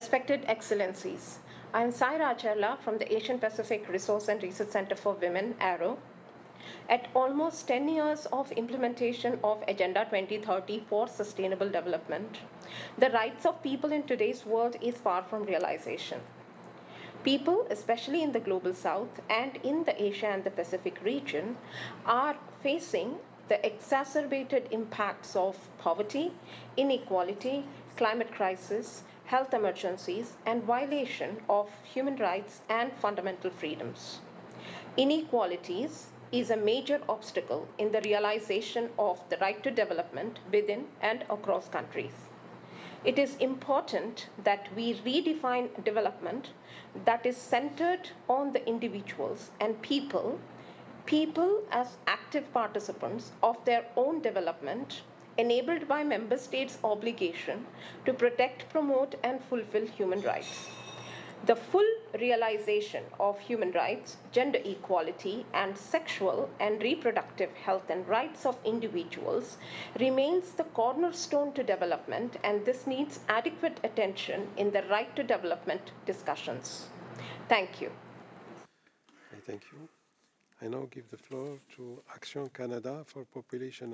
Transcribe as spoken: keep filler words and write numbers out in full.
Respected Excellencies, I am Saira Acharla from the Asian Pacific Resource and Research Center for Women, ARROW. At almost ten years of implementation of Agenda twenty thirty for Sustainable Development, the rights of people in today's world is far from realization. People, especially in the global south and in the Asia and the Pacific region, are facing the exacerbated impacts of poverty, inequality, climate crisis, health emergencies, and violation of human rights and fundamental freedoms. Inequalities is a major obstacle in the realization of the right to development within and across countries. It is important that we redefine development that is centered on the individuals and people, people as active participants of their own development, enabled by member states' obligation to protect, promote, and fulfill human rights. The full realization of human rights, gender equality, and sexual and reproductive health and rights of individuals remains the cornerstone to development, and this needs adequate attention in the right to development discussions. Thank you. Okay, thank you. I now give the floor to Action Canada for Population